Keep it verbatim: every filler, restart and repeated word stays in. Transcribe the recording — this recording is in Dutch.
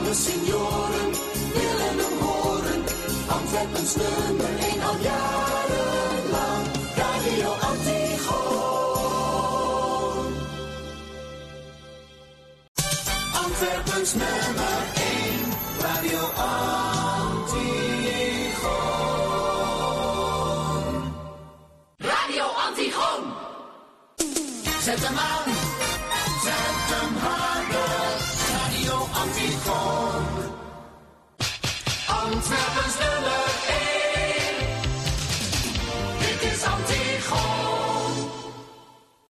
Alle senioren willen hem horen. Antwerpens nummer één al jaren.